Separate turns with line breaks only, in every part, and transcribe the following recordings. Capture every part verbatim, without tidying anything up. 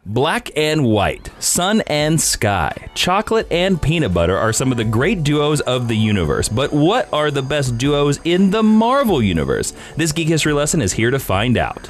Black and white, sun and sky, chocolate and peanut butter are some of the great duos of the universe. But what are the best duos in the Marvel Universe? This Geek History lesson is here to find out.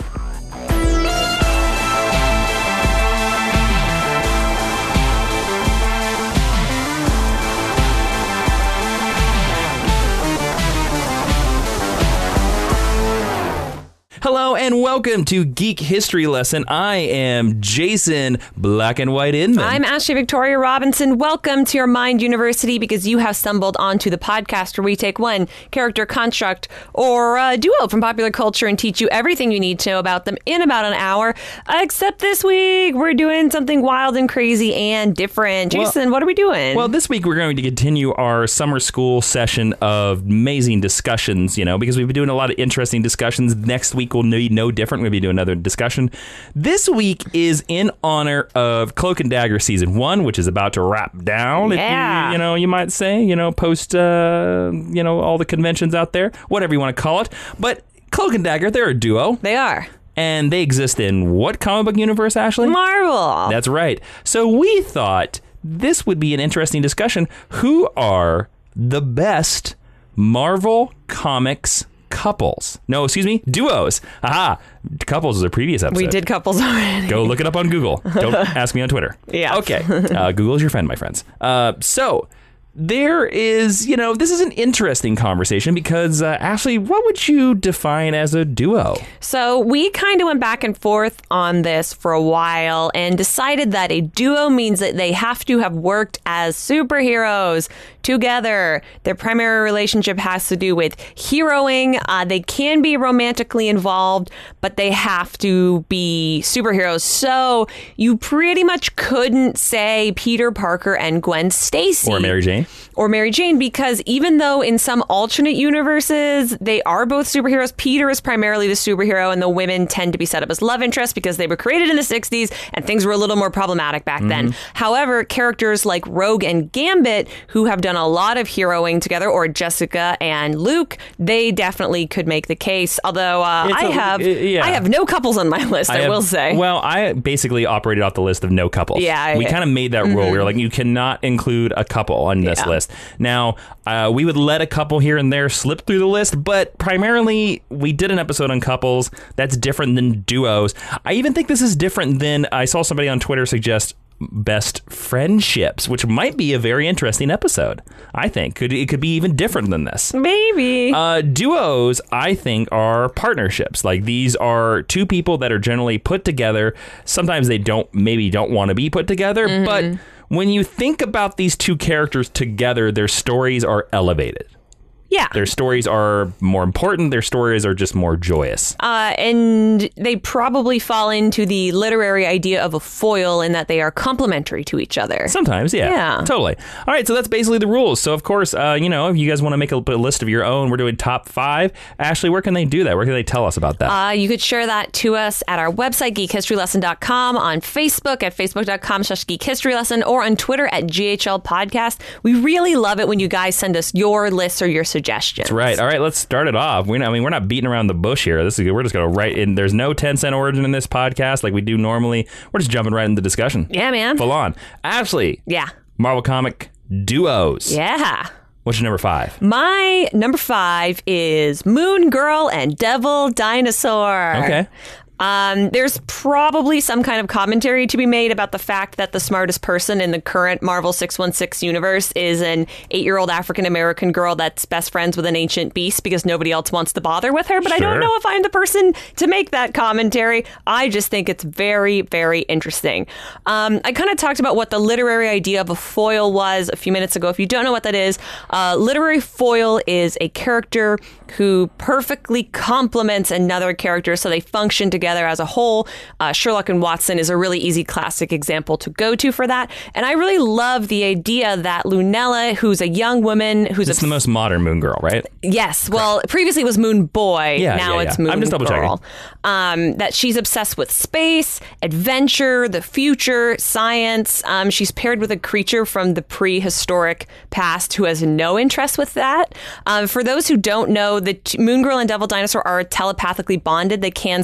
Hello and welcome to Geek History Lesson. I am Jason Black and White Inman.
I'm Ashley Victoria Robinson. Welcome to your Mind University, because you have stumbled onto the podcast where we take one character, construct, or uh, duo from popular culture and teach you everything you need to know about them in about an hour. Except this week, we're doing something wild and crazy and different. Jason, well, what are we doing?
Well, this week we're going to continue our summer school session of amazing discussions, you know, because we've been doing a lot of interesting discussions. Next week will be no different. We'll be doing another discussion. This week is in honor of Cloak and Dagger season one, which is about to wrap down.
Yeah.
If you, you know, you might say, you know, post, uh, you know, all the conventions out there, whatever you want to call it. But Cloak and Dagger, they're a duo.
They are.
And they exist in what comic book universe, Ashley?
Marvel.
That's right. So we thought this would be an interesting discussion. Who are the best Marvel Comics couples? No, excuse me, duos. Aha, couples is a previous episode.
We did couples already.
Go look it up on Google. Don't ask me on Twitter.
Yeah.
Okay. Uh, Google is your friend, my friends. Uh, so there is, you know, this is an interesting conversation because, uh, Ashley, what would you define as a duo?
So we kind of went back and forth on this for a while and decided that a duo means that they have to have worked as superheroes together. Their primary relationship has to do with heroing. Uh, they can be romantically involved, but they have to be superheroes. So you pretty much couldn't say Peter Parker and Gwen Stacy.
Or Mary Jane.
Or Mary Jane, because even though in some alternate universes they are both superheroes, Peter is primarily the superhero and the women tend to be set up as love interests because they were created in the sixties and things were a little more problematic back mm-hmm. then. However, characters like Rogue and Gambit, who have done a lot of heroing together, or Jessica and Luke, they definitely could make the case. Although uh, I a, have uh, yeah. I have no couples on my list, I, I have, will say.
Well, I basically operated off the list of no couples.
Yeah,
we kind of made that mm-hmm. rule. We were like, you cannot include a couple on this yeah. list. Now, uh, we would let a couple here and there slip through the list, but primarily we did an episode on couples. That's different than duos. I even think this is different than, I saw somebody on Twitter suggest best friendships, which might be a very interesting episode. I think could it could be even different than this.
Maybe.
Uh, duos, I think, are partnerships. Like, these are two people that are generally put together. Sometimes they don't, maybe don't want to be put together, mm-hmm. but when you think about these two characters together, their stories are elevated.
Yeah.
Their stories are more important. Their stories are just more joyous.
Uh, and they probably fall into the literary idea of a foil in that they are complementary to each other.
Sometimes, yeah.
Yeah.
Totally. All right, so that's basically the rules. So, of course, uh, you know, if you guys want to make a, a list of your own, we're doing top five. Ashley, where can they do that? Where can they tell us about that?
Uh, you could share that to us at our website, geek history lesson dot com, on Facebook at facebook.com slash geekhistorylesson, or on Twitter at G H L Podcast. We really love it when you guys send us your lists or your suggestions.
That's right. All right, let's start it off. We, I mean, we're not beating around the bush here. This is we're just going to write in. There's no ten cent origin in this podcast like we do normally. We're just jumping right into the discussion.
Yeah, man.
Full on. Ashley.
Yeah.
Marvel comic duos.
Yeah.
What's your number five?
My number five is Moon Girl and Devil Dinosaur.
Okay.
Um, there's probably some kind of commentary to be made about the fact that the smartest person in the current Marvel six one six universe is an eight-year-old African-American girl that's best friends with an ancient beast because nobody else wants to bother with her. But sure. I don't know if I'm the person to make that commentary. I just think it's very, very interesting. Um, I kind of talked about what the literary idea of a foil was a few minutes ago. If you don't know what that is, uh, literary foil is a character who perfectly complements another character so they function together as a whole. Uh, Sherlock and Watson is a really easy classic example to go to for that. And I really love the idea that Lunella, who's a young woman who's
it's
a,
the most modern Moon Girl, right?
Yes. Well, previously it was Moon Boy.
Yeah,
now
yeah,
it's
yeah.
Moon
I'm just double
Girl.
checking.
Um, that she's obsessed with space, adventure, the future, science. Um, she's paired with a creature from the prehistoric past who has no interest with that. Um, for those who don't know, the t- Moon Girl and Devil Dinosaur are telepathically bonded. They can switch brains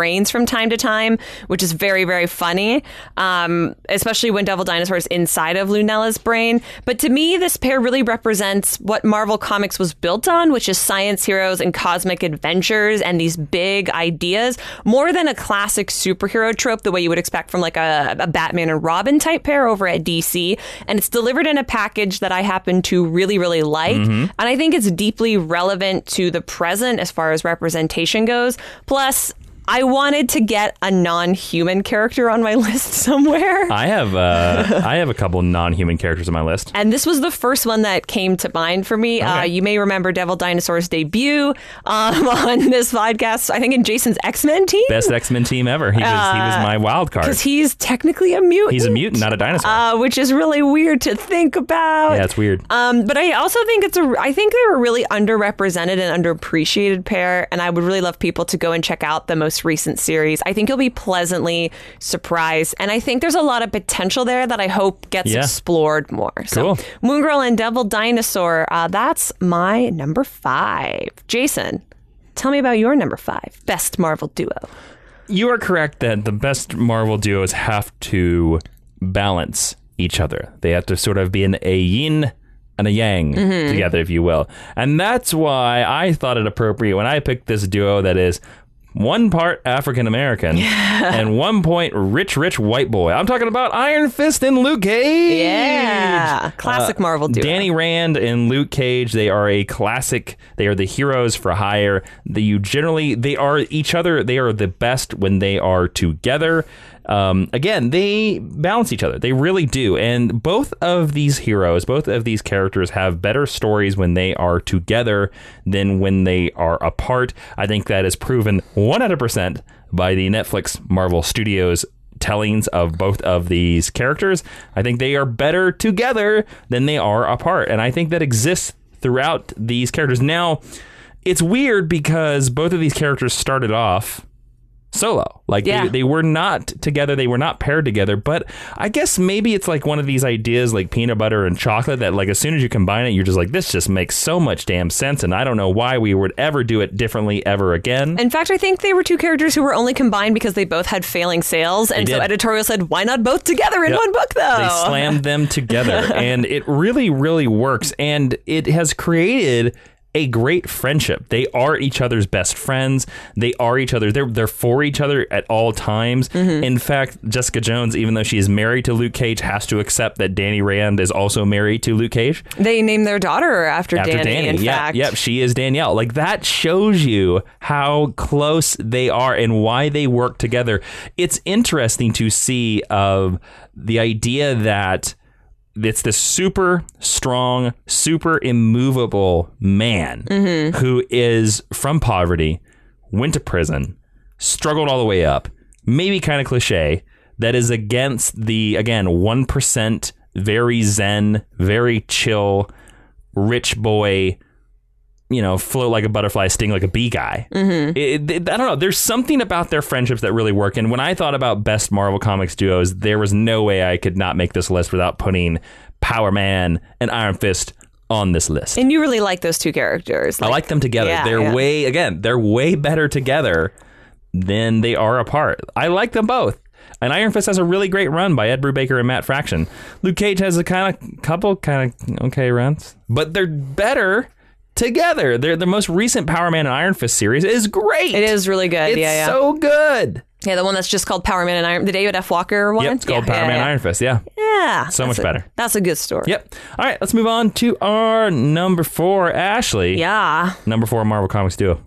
brains from time to time, which is very, very funny, um, especially when Devil Dinosaur is inside of Lunella's brain. But to me, this pair really represents what Marvel Comics was built on, which is science heroes and cosmic adventures and these big ideas, more than a classic superhero trope the way you would expect from like a, a Batman and Robin type pair over at D C. And it's delivered in a package that I happen to really, really like. Mm-hmm. And I think it's deeply relevant to the present as far as representation goes. Plus, I wanted to get a non-human character on my list somewhere.
I have uh, I have a couple non-human characters on my list.
And this was the first one that came to mind for me. Okay. Uh, you may remember Devil Dinosaur's debut um, on this podcast, I think in Jason's X-Men team.
Best X-Men team ever. He was, uh, he was my wild card.
Because he's technically a mutant.
He's a mutant, not a dinosaur.
Uh, which is really weird to think about.
Yeah, it's weird.
Um, but I also think it's a, I think they're a really underrepresented and underappreciated pair. And I would really love people to go and check out the most recent series. I think you'll be pleasantly surprised, and I think there's a lot of potential there that I hope gets yeah. explored more.
Cool.
So Moon Girl and Devil Dinosaur, uh, that's my number five. Jason, tell me about your number five best Marvel duo.
You are correct that the best Marvel duos have to balance each other. They have to sort of be an a yin and a yang mm-hmm. together, if you will. And that's why I thought it appropriate when I picked this duo that is one part African-American yeah. and one point rich, rich white boy. I'm talking about Iron Fist and Luke Cage.
Yeah. Classic uh, Marvel duo.
Danny Rand and Luke Cage, they are a classic. They are the heroes for hire. The, you generally, they are each other. They are the best when they are together. Um, again, they balance each other. They really do. And both of these heroes, both of these characters have better stories when they are together than when they are apart. I think that is proven one hundred percent by the Netflix Marvel Studios tellings of both of these characters. I think they are better together than they are apart. And I think that exists throughout these characters. Now, it's weird because both of these characters started off solo. Like yeah. they, they were not together. They were not paired together. But I guess maybe it's like one of these ideas like peanut butter and chocolate that like as soon as you combine it, you're just like, this just makes so much damn sense. And I don't know why we would ever do it differently ever again.
In fact, I think they were two characters who were only combined because they both had failing sales. And so editorial said, why not both together in yep. one book, though?
They slammed them together. And it really, really works. And it has created a great friendship. They are each other's best friends. They are each other. They're they're for each other at all times. Mm-hmm. In fact, Jessica Jones, even though she is married to Luke Cage, has to accept that Danny Rand is also married to Luke Cage.
They named their daughter after,
after
Danny,
Danny.
in
yeah,
fact.
Yep, she is Danielle. Like that shows you how close they are and why they work together. It's interesting to see of the idea that it's this super strong, super immovable man mm-hmm. who is from poverty, went to prison, struggled all the way up, maybe kind of cliche, that is against the, again, one percent, very zen, very chill, rich boy, you know, float like a butterfly, sting like a bee guy. Mm-hmm. It, it, I don't know. There's something about their friendships that really work. And when I thought about best Marvel Comics duos, there was no way I could not make this list without putting Power Man and Iron Fist on this list.
And you really like those two characters.
Like, I like them together. Yeah, they're yeah. way, again, they're way better together than they are apart. I like them both. And Iron Fist has a really great run by Ed Brubaker and Matt Fraction. Luke Cage has a kind of couple kind of okay runs, but they're better together. They're, the most recent Power Man and Iron Fist series is great.
It is really good.
It's
yeah, yeah.
so good.
Yeah, the one that's just called Power Man and Iron, the David F. Walker one.
Yep, it's called
yeah,
Power
yeah,
Man
yeah.
and Iron Fist. Yeah,
yeah,
so much
a,
better.
That's a good story.
Yep. All right, let's move on to our number four, Ashley.
Yeah,
number four Marvel Comics duo.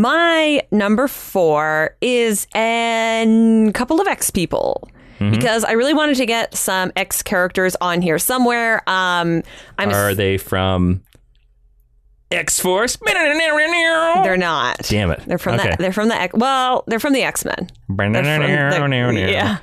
My number four is a couple of X people. Mm-hmm. Because I really wanted to get some X characters on here somewhere. Um, I'm
Are they from X-Force?
They're not.
Damn it.
They're from
okay.
the. They're from the. X, well, they're from the X-Men. They're from the,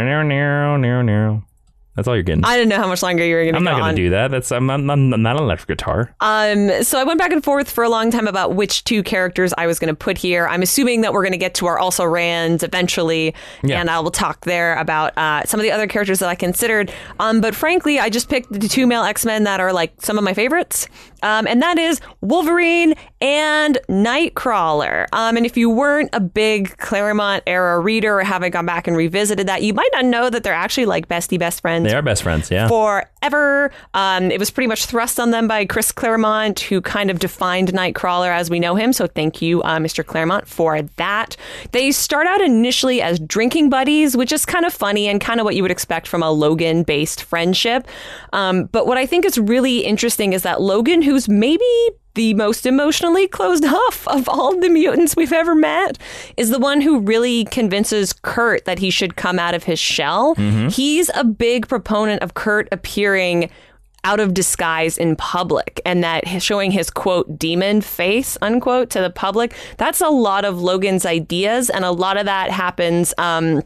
yeah.
That's all you're getting.
I didn't know how much longer you were going to.
I'm not
going
to do that. That's I'm not, I'm not an electric guitar.
Um. So I went back and forth for a long time about which two characters I was going to put here. I'm assuming that we're going to get to our also Rands eventually, yeah. and I will talk there about uh, some of the other characters that I considered. Um. But frankly, I just picked the two male X-Men that are like some of my favorites. Um, and that is Wolverine and Nightcrawler. Um, and if you weren't a big Claremont era reader or haven't gone back and revisited that, you might not know that they're actually like bestie best friends.
They are best friends, yeah.
Forever. Um, it was pretty much thrust on them by Chris Claremont, who kind of defined Nightcrawler as we know him. So thank you, uh, Mister Claremont, for that. They start out initially as drinking buddies, which is kind of funny and kind of what you would expect from a Logan-based friendship. Um, but what I think is really interesting is that Logan, who's maybe the most emotionally closed off of all the mutants we've ever met, is the one who really convinces Kurt that he should come out of his shell. Mm-hmm. He's a big proponent of Kurt appearing out of disguise in public, and that showing his, quote, demon face, unquote, to the public. That's a lot of Logan's ideas, and a lot of that happens um,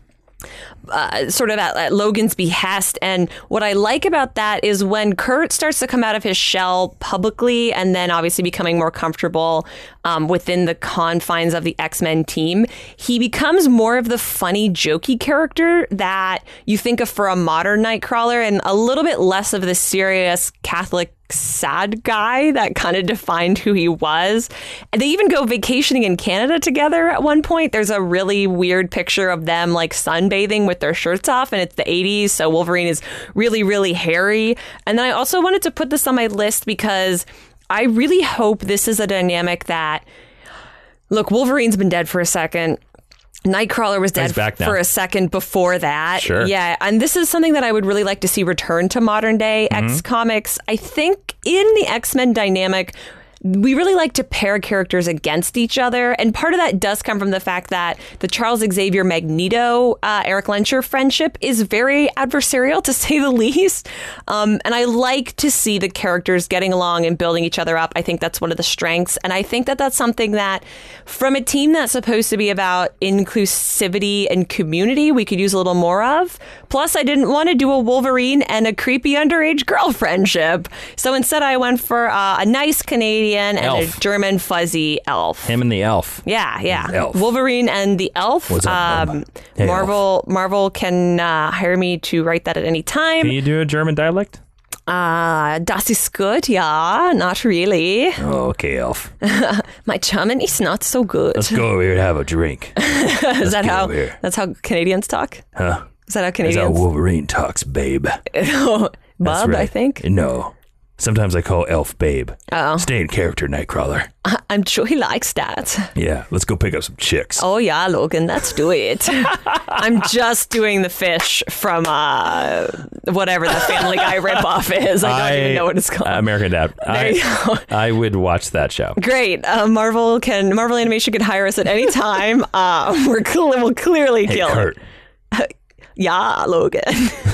uh, sort of at, at Logan's behest. And what I like about that is when Kurt starts to come out of his shell publicly, and then obviously becoming more comfortable um, within the confines of the X-Men team, he becomes more of the funny, jokey character that you think of for a modern Nightcrawler, and a little bit less of the serious Catholic sad guy that kind of defined who he was. And they even go vacationing in Canada together at one point. There's a really weird picture of them like sunbathing with their shirts off, and it's the eighties, so Wolverine is really, really hairy. And then I also wanted to put this on my list because I really hope this is a dynamic that, look, Wolverine's been dead for a second. Nightcrawler was dead for a second before that.
Sure.
Yeah. And this is something that I would really like to see return to modern day mm-hmm. X comics. I think in the X-Men dynamic, we really like to pair characters against each other. And part of that does come from the fact that the Charles Xavier Magneto, uh, Eric Lencher friendship is very adversarial, to say the least. Um, and I like to see the characters getting along and building each other up. I think that's one of the strengths. And I think that that's something that from a team that's supposed to be about inclusivity and community, we could use a little more of. Plus, I didn't want to do a Wolverine and a creepy underage girl friendship. So instead, I went for uh, a nice Canadian and
elf.
a German fuzzy elf.
Him and the elf.
Yeah, yeah.
Elf.
Wolverine and the elf.
What's up,
um,
hey,
Marvel
elf.
Marvel can uh, hire me to write that at any time.
Can you do a German dialect?
Uh, das ist gut, ja. Not really.
Oh, okay, elf.
My German is not so good.
Let's go over here and have a drink.
Is that how? That's how Canadians talk?
Huh?
Is that how Canadians?
That's how Wolverine talks, babe.
Oh, Bob,
right.
I think.
No. Sometimes I call Elf Babe.
Oh.
Stay in character, Nightcrawler.
I- I'm sure he likes that.
Yeah, let's go pick up some chicks.
Oh, yeah, Logan, let's do it. I'm just doing the fish from uh, whatever the Family Guy ripoff is. I don't
I,
even know what it's called.
Uh, American Dad.
There
I,
you go.
I would watch that show.
Great. Uh, Marvel can Marvel Animation can hire us at any time. Uh, we're cl- we'll clearly
Hey,
kill
Kurt.
it. Yeah, Logan.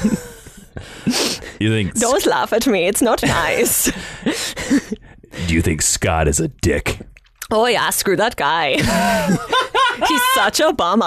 You think?
Don't laugh at me. It's not nice.
Do you think Scott is a dick?
Oh, yeah, screw that guy. He's such a bummer.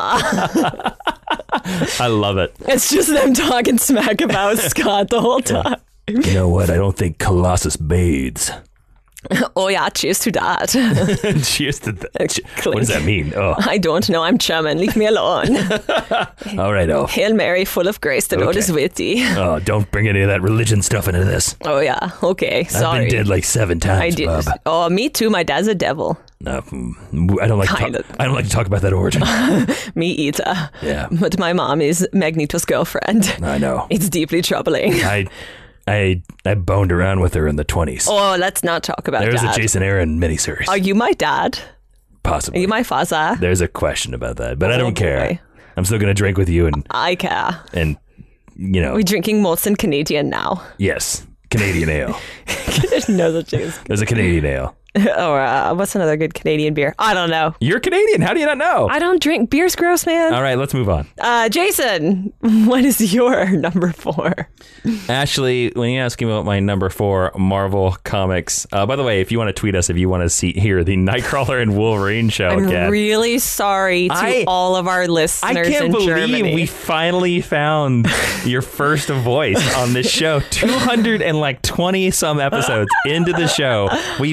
I love it.
It's just them talking smack about Scott the whole time.
You know what? I don't think Colossus bathes.
Oh, yeah, cheers to that.
Cheers to that. What does that mean? Oh,
I don't know. I'm German. Leave me alone.
all right, Elf.
Hail Mary, full of grace. The Lord
Okay.
is with thee.
Oh, don't bring any of that religion stuff into this.
Oh, yeah. Okay. Sorry.
I've been dead like seven times,
I did.
Bob.
Oh, me too. My dad's a devil.
No, mm, I don't like. To
Kind
talk,
of.
I don't like to talk about that origin.
Me either.
Yeah.
But my mom is Magneto's girlfriend.
I know.
It's deeply troubling.
I, I, I boned around with her in the twenties.
Oh, let's not talk about
There's
dad.
a Jason Aaron miniseries.
Are you my dad?
Possibly.
Are you my father?
There's a question about that, but I
Oh,
don't care.
boy.
I'm still gonna drink with you and
I care.
and you know.
We're drinking Molson Canadian now.
Yes, Canadian ale.
No such thing as
There's a Canadian ale.
or uh, what's another good Canadian beer? I don't know.
You're Canadian. How do you not know?
I don't drink beer's gross, man.
All right, let's move on.
Uh, Jason, what is your number four?
Ashley, when you ask me about my number four Marvel comics, uh, by the way, if you want to tweet us, if you want to see hear the Nightcrawler and Wolverine show
I'm
again,
really sorry to
I-
all of our listeners
I can't
in
believe
Germany.
we finally found your first voice on this show. Two hundred and like twenty some episodes into the show, we finally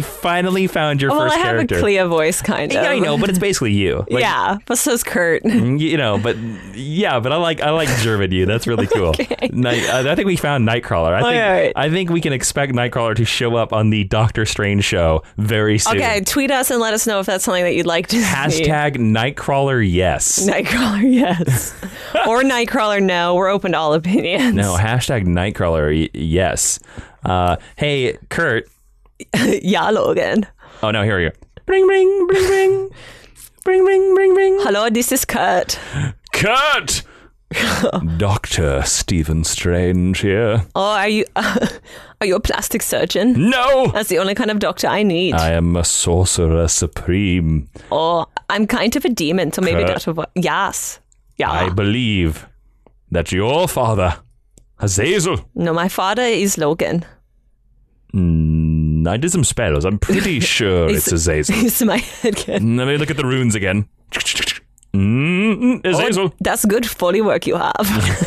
finally found your
well,
first
I have
character.
a Clea voice, kind of.
Yeah, I know, but it's basically you. Like,
yeah, but so's Kurt.
you know, but yeah, but I like I like German you. That's really cool.
Okay.
Night, I think we found Nightcrawler. I
Oh,
think
yeah, right.
I think we can expect Nightcrawler to show up on the Doctor Strange show very soon.
Okay, tweet us and let us know if that's something that you'd like to see.
Hashtag Nightcrawler yes.
Nightcrawler, yes. Or Nightcrawler, no. We're open to all opinions.
No, hashtag Nightcrawler y- yes. Uh, hey, Kurt.
Yeah, Logan.
Oh no, here we go. Bring, bring, bring, bring, bring, bring, bring, bring.
Hello, this is Kurt.
Kurt. Doctor Stephen Strange here.
Oh, are you uh, are you a plastic surgeon?
No,
That's the only kind of doctor I need.
I am a sorcerer supreme.
oh, I'm kind of a demon, so maybe
Kurt.
that's what. Yes. Yeah.
I believe that your father, Azazel.
no, my father is Logan.
Mm, I did some spells. I'm pretty sure it's Azazel.
It's my head kid.
Let me look at the runes again. Mm, Azazel.
Oh, that's good Foley work you have.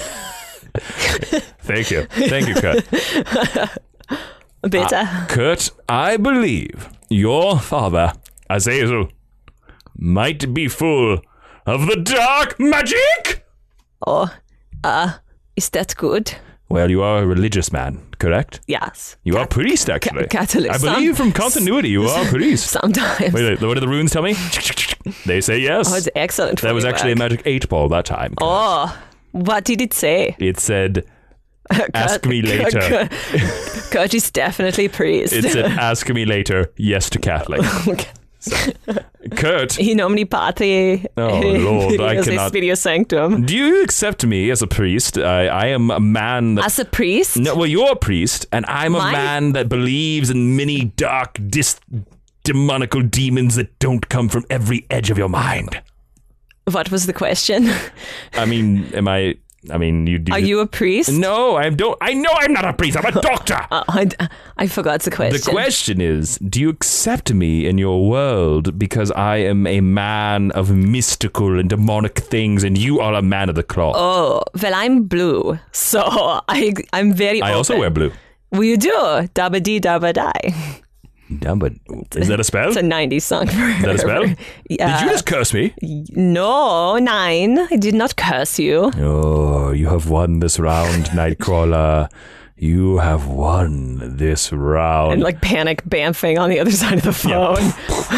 Thank you. Thank you, Kurt.
Bitte.
Kurt, I believe your father, Azazel, might be full of the dark magic.
oh, uh, is that good?
Well, you are a religious man, correct?
Yes.
You are a priest, actually.
Ca- Catholic.
I believe
Some-
from continuity you are a priest.
Sometimes.
Wait, wait, what do the runes tell me? They say yes.
Oh, it's excellent.
That was
Foley
actually a
work.
magic eight ball that time.
Oh, what did it say?
It said, ask me later.
Kurt, Kurt is definitely priest.
It said, ask me later, yes to Catholic.
Okay.
Kurt,
In nomine Patri.
Oh, Lord, I
Filius et
cannot-
Spiritus Sanctum.
do you accept me as a priest? I, I am a man that...
As a priest?
No, well, you're a priest, and I'm a
My-
man that believes in many dark, dis- demonical demons that don't come from every edge of your mind.
What was the question?
I mean, am I... I mean, you do...
Are you a priest?
No, I don't... I know I'm not a priest. I'm a doctor.
Oh, I, I forgot the question.
The question is, do you accept me in your world because I am a man of mystical and demonic things and you are a man of the cloth?
Oh, well, I'm blue, so I, I'm very
I
open.
also wear blue.
Well, you do. Dabba dee dabba die.
Yeah, but is that a spell?
It's a nineties song. For
Is that a spell?
Yeah.
Did you just curse me?
No, nine. I did not curse you.
Oh, you have won this round, Nightcrawler. You have won this round.
And like panic bamfing on the other side of the phone.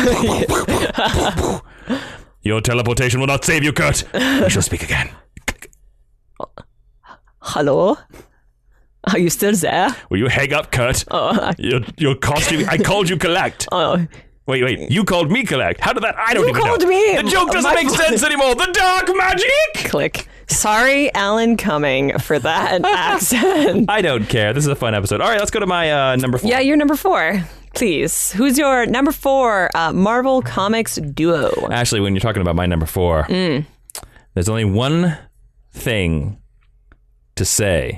Your teleportation will not save you, Kurt. We shall speak again.
Hello? Are you still there?
Will you hang up, Kurt?
Oh, I,
Your, your costume. I called you collect.
oh.
Wait, wait. You called me collect. How did that? I don't
You
even
called
know.
me.
The joke doesn't
My
make
fault.
sense anymore. The dark magic.
Click. Sorry, Alan Cumming, for that accent.
I don't care. This is a fun episode. All right, let's go to my uh, number four.
Yeah, you're number four. Please. Who's your number four uh, Marvel Comics duo?
Actually, when you're talking about my number four,
Mm.
there's only one thing to say.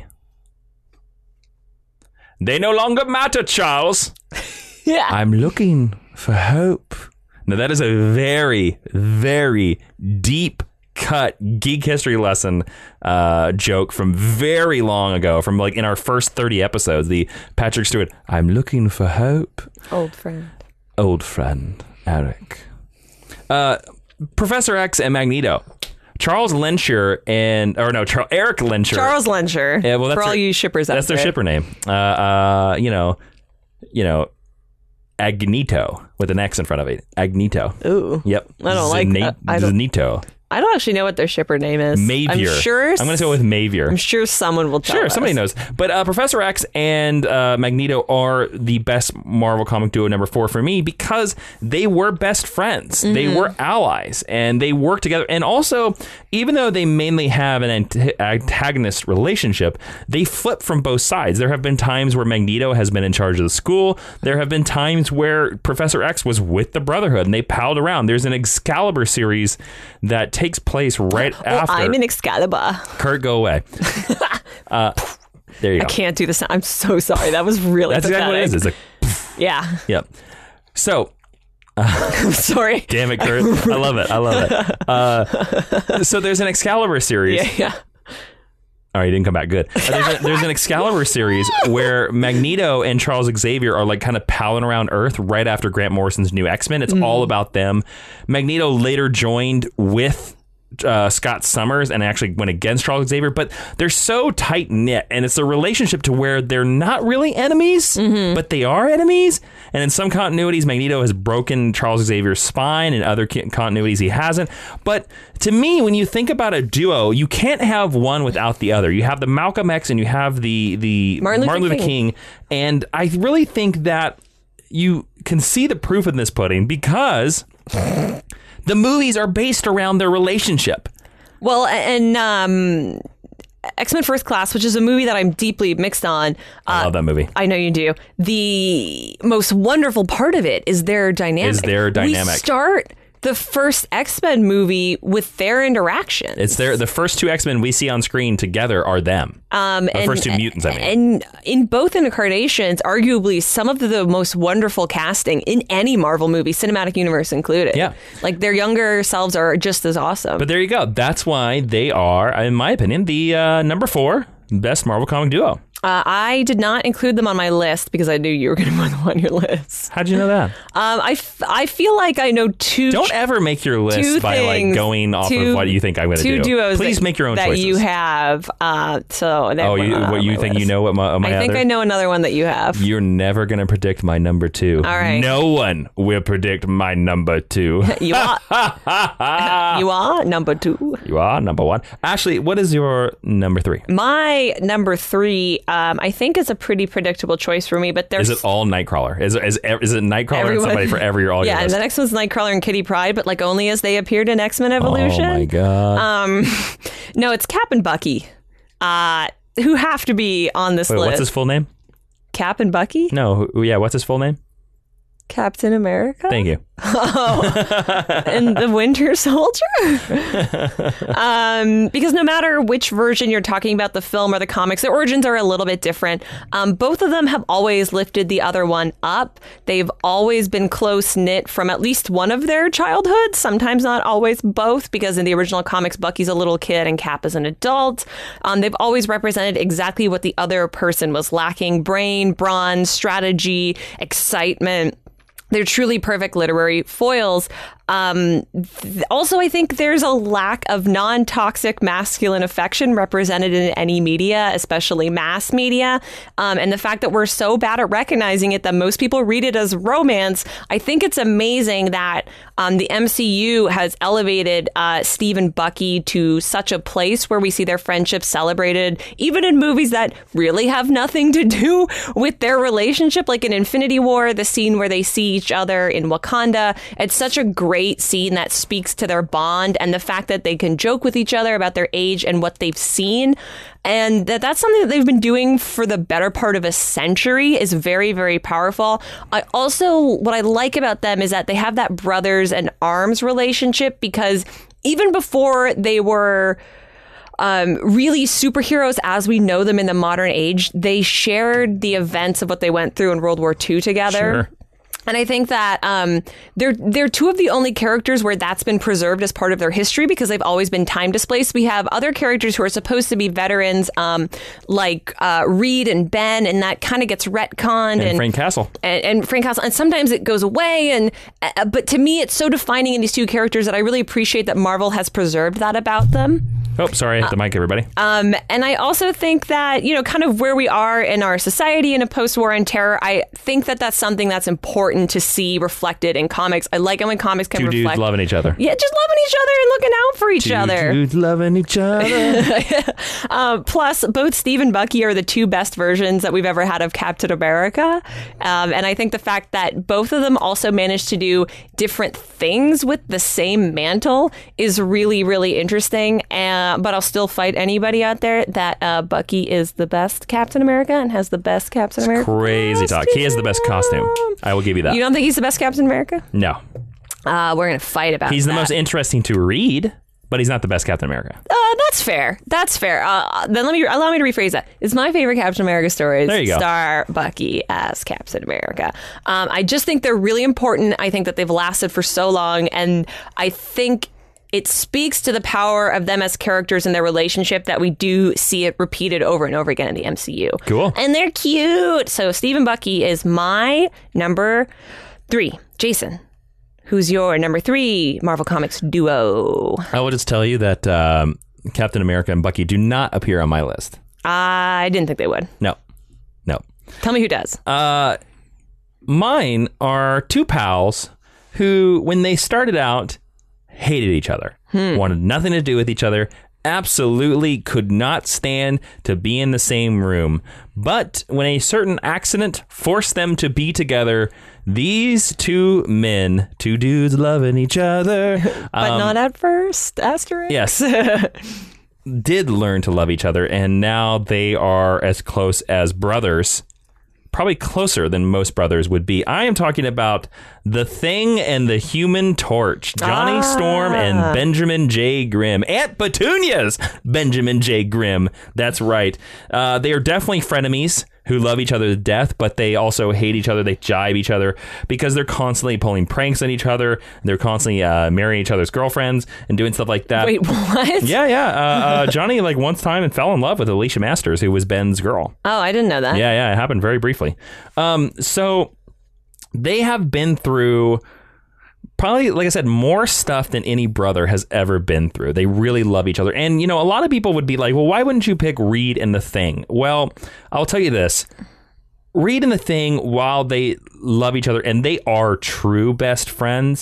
They no longer matter, Charles.
Yeah.
I'm looking for hope. Now, that is a very, very deep cut geek history lesson uh, joke from very long ago, from like in our first thirty episodes. The Patrick Stewart, I'm looking for hope.
Old friend.
Old friend, Eric. Uh, Professor X and Magneto. Charles Lensher and, or no, Char- Eric Lensher.
Charles Lensher.
Yeah, well, that's
for all
their-
you shippers out
That's their
there.
shipper name. Uh, uh, you know, you know, Agnito with an X in front of it. Agnito.
Ooh.
Yep.
I don't like
Zana-
that. I don't-
Zanito.
I don't actually know what their shipper name is.
Mavier.
I'm sure.
I'm going to go with Mavier.
I'm sure someone will tell
Sure,
us.
somebody knows. But uh, Professor X and uh, Magneto are the best Marvel comic duo number four for me because they were best friends.
Mm-hmm.
They were allies and they worked together. And also, even though they mainly have an ant- antagonist relationship, they flip from both sides. There have been times where Magneto has been in charge of the school. There have been times where Professor X was with the Brotherhood and they palled around. There's an Excalibur series that takes place right
Oh,
after.
I'm in Excalibur.
Kurt, go away. uh, there you
I
go.
can't do this. I'm so sorry. That was really
That's exactly what it is.
pathetic.
It's like,
Yeah.
yep. So,
I'm sorry.
damn it, Kurt. I love it. I love it. Uh, so there's an Excalibur series.
Yeah, yeah.
Oh, he didn't come back good. Uh, there's, a, there's an Excalibur series where Magneto and Charles Xavier are like kind of palling around Earth right after Grant Morrison's new X-Men. It's mm. all about them. Magneto later joined with Uh, Scott Summers and actually went against Charles Xavier, but they're so tight knit, and it's a relationship to where they're not really enemies, mm-hmm. but they are enemies. And in some continuities, Magneto has broken Charles Xavier's spine, and other continuities he hasn't. But to me, when you think about a duo, you can't have one without the other. You have the Malcolm X and you have the the
Martin Luther,
Martin Luther King. King, and I really think that you can see the proof in this pudding because the movies are based around their relationship.
Well, and um, X-Men First Class, which is a movie that I'm deeply mixed on.
I uh, love that movie.
I know you do. The most wonderful part of it is their dynamic.
Is their dynamic.
We start the first X-Men movie with their interaction.
It's their the first two X-Men we see on screen together are them. Um, the
and,
first two mutants, I mean.
And in both incarnations, arguably some of the, the most wonderful casting in any Marvel movie, cinematic universe included.
Yeah.
Like their younger selves are just as awesome.
But there you go. That's why they are, in my opinion, the uh, number four best Marvel comic duo.
Uh, I did not include them on my list because I knew you were going to put them on your list.
How'd you know that?
Um, I, f- I feel like I know two.
Don't ever make your list by
things,
like going off
two,
of what you think I'm going to do.
Two duos
Please
that,
make your own
that
choices.
you have. Uh, so
oh, you, what you think
list.
you know what my, my
I think
other?
I know another one that you have.
You're never going to predict my number two.
All right.
No one will predict my number two.
You are. You are number two.
You are number one. Ashley, what is your number three?
My number three, um, I think is a pretty predictable choice for me, but there's...
Is it all Nightcrawler? Is it, is, is it Nightcrawler Everyone, and somebody for every all
yeah,
your
and
list?
the next one's Nightcrawler and Kitty Pryde, but like only as they appeared in X-Men Evolution.
Oh my God.
Um, no, it's Cap and Bucky, uh, who have to be on this
Wait,
list.
What's his full name?
Cap and Bucky?
No, who, yeah, what's his full name?
Captain America?
Thank you.
Oh, and the Winter Soldier? um, because no matter which version you're talking about, the film or the comics, their origins are a little bit different. Um, both of them have always lifted the other one up. They've always been close-knit from at least one of their childhoods, sometimes not always both, because in the original comics, Bucky's a little kid and Cap is an adult. Um, they've always represented exactly what the other person was lacking: brain, brawn, strategy, excitement. They're truly perfect literary foils. Um, th- also, I think there's a lack of non-toxic masculine affection represented in any media, especially mass media. Um, and the fact that we're so bad at recognizing it that most people read it as romance, I think it's amazing that um, the M C U has elevated uh, Steve and Bucky to such a place where we see their friendship celebrated, even in movies that really have nothing to do with their relationship, like in Infinity War, the scene where they see each other in Wakanda. It's such a great scene that speaks to their bond and the fact that they can joke with each other about their age and what they've seen. And that that's something that they've been doing for the better part of a century is very, very powerful. I also, what I like about them is that they have that brothers in arms relationship, because even before they were Um, really superheroes as we know them in the modern age, they shared the events of what they went through in World War Two together.
Sure.
And I think that um, they're they're two of the only characters where that's been preserved as part of their history, because they've always been time displaced. We have other characters who are supposed to be veterans, um, like uh, Reed and Ben, and that kind of gets retconned.
And,
and
Frank Castle.
And, and Frank Castle. And sometimes it goes away. And uh, but to me, it's so defining in these two characters that I really appreciate that Marvel has preserved that about them.
Oh, sorry, I hit the mic, everybody.
Um, and I also think that, you know, kind of where we are in our society in a post-war and terror, I think that that's something that's important to see reflected in comics. I like it when comics can
Two
reflect.
dudes loving each other.
Yeah, just loving each other and looking out for each
Two
other.
dudes loving each other.
uh, plus, both Steve and Bucky are the two best versions that we've ever had of Captain America. Um, and I think the fact that both of them also managed to do different things with the same mantle is really, really interesting. And Uh, but I'll still fight anybody out there that uh, Bucky is the best Captain America and has the best Captain
It's
America.
Crazy talk. He has the best costume. I will give you that.
You don't think he's the best Captain America?
No.
Uh, we're going to fight about
He's
that.
the most interesting to read, but he's not the best Captain America.
Uh, that's fair. That's fair. Uh, then let me allow me to rephrase that. It's my favorite Captain America stories.
There you go.
Star Bucky as Captain America. Um, I just think they're really important. I think that they've lasted for so long, and I think it speaks to the power of them as characters and their relationship that we do see it repeated over and over again in the M C U.
Cool.
And they're cute. So Steve and Bucky is my number three. Jason, who's your number three Marvel Comics duo?
I will just tell you that um, Captain America and Bucky do not appear on my list.
I didn't think they would.
No. No.
Tell me who does.
Uh, mine are two pals who, when they started out, hated each other, hmm. wanted nothing to do with each other, absolutely could not stand to be in the same room. But when a certain accident forced them to be together, these two men, two dudes loving each other.
but um, not at first, asterisk.
Yes. did learn to love each other, and now they are as close as brothers. Probably closer than most brothers would be. I am talking about The Thing and the Human Torch. Johnny ah. Storm and Benjamin J. Grimm. Aunt Petunia's Benjamin J. Grimm. That's right. Uh, they are definitely frenemies who love each other to death, but they also hate each other. They jibe each other because they're constantly pulling pranks on each other. They're constantly uh, marrying each other's girlfriends and doing stuff like that.
Wait, what?
Yeah, yeah. Uh, uh, Johnny, like, once time and fell in love with Alicia Masters, who was Ben's girl.
Oh, I didn't know that.
Yeah, yeah. It happened very briefly. Um, so they have been through probably, like I said, more stuff than any brother has ever been through. They really love each other. And, you know, a lot of people would be like, well, why wouldn't you pick Reed and The Thing? Well, I'll tell you this. Reed and The Thing, while they love each other and they are true best friends,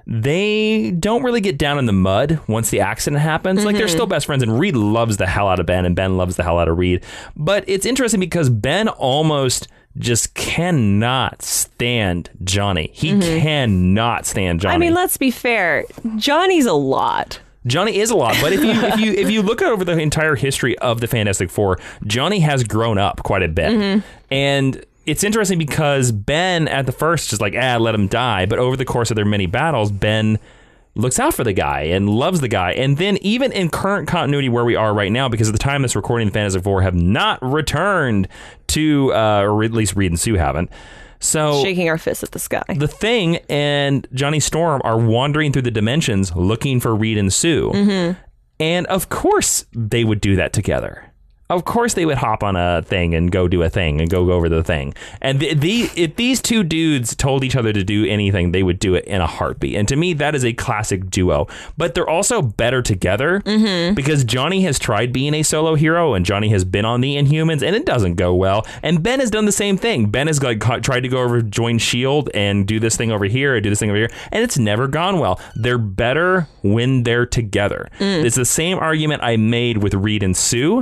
they don't really get down in the mud once the accident happens. Mm-hmm. Like, they're still best friends, and Reed loves the hell out of Ben, and Ben loves the hell out of Reed. But it's interesting because Ben almost just cannot stand Johnny. He mm-hmm. cannot stand Johnny.
I mean, let's be fair. Johnny's a lot.
Johnny is a lot, but if you if you if you look over the entire history of the Fantastic Four, Johnny has grown up quite a bit. Mm-hmm. And it's interesting because Ben at the first just like, ah, let him die. But over the course of their many battles, Ben looks out for the guy and loves the guy. And then even in current continuity where we are right now, because at the time of this recording, the Fantastic Four have not returned to, uh, or at least Reed and Sue haven't. So
shaking our fists at the sky.
The Thing and Johnny Storm are wandering through the dimensions looking for Reed and Sue. Mm-hmm. And of course they would do that together. Of course they would hop on a thing and go do a thing and go over the thing. And the, the if these two dudes told each other to do anything, they would do it in a heartbeat. And to me, that is a classic duo. But they're also better together mm-hmm. because Johnny has tried being a solo hero and Johnny has been on the Inhumans and it doesn't go well. And Ben has done the same thing. Ben has like tried to go over, join S H I E L D and do this thing over here and do this thing over here. And it's never gone well. They're better when they're together. Mm. It's the same argument I made with Reed and Sue.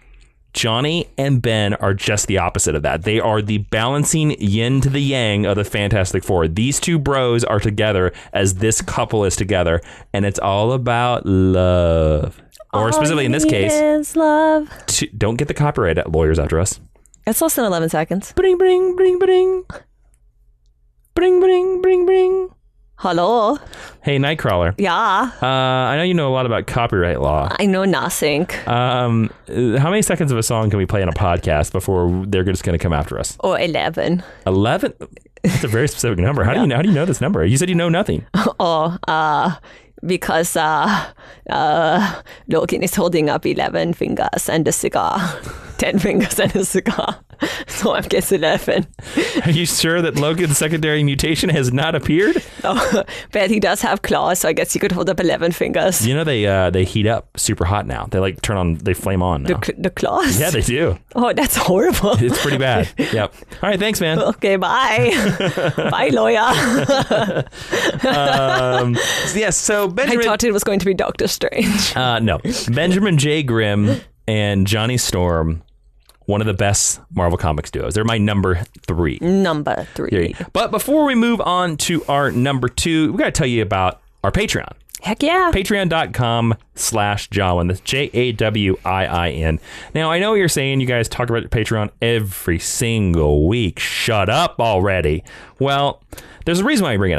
Johnny and Ben are just the opposite of that. They are the balancing yin to the yang of the Fantastic Four. These two bros are together as this couple is together, and it's all about love. Or all specifically in this case,
is love.
To, don't get the copyright lawyers after us.
It's less than eleven seconds.
Bring, bring, bring, bring. Bring, bring, bring, bring.
Hello.
Hey, Nightcrawler.
Yeah.
Uh, I know you know a lot about copyright law.
I know nothing.
Um, how many seconds of a song can we play on a podcast before they're just going to come after us?
Or eleven.
Eleven? That's a very specific number. How yeah. do you know? How do you know this number? You said you know nothing.
Oh, uh, because uh, uh, Logan is holding up eleven fingers and a cigar. Ten fingers and a cigar. So I guess eleven.
Are you sure that Logan's secondary mutation has not appeared?
Oh, but he does have claws, so I guess he could hold up eleven fingers.
You know, they uh, they heat up super hot now. They like turn on, they flame on now.
The, the claws?
Yeah, they do.
Oh, that's horrible.
It's pretty bad. Yep. All right, thanks, man.
Okay, bye. Bye, lawyer.
um, yes, so Benjamin...
I thought it was going to be Doctor Strange.
Uh, no. Benjamin J. Grimm and Johnny Storm, one of the best Marvel Comics duos. They're my number three.
Number three.
But before we move on to our number two, we got to tell you about our Patreon.
Heck yeah.
Patreon.com slash Jawin. That's J A W I I N. Now, I know what you're saying. You guys talk about Patreon every single week. Shut up already. Well, there's a reason why I bring it up.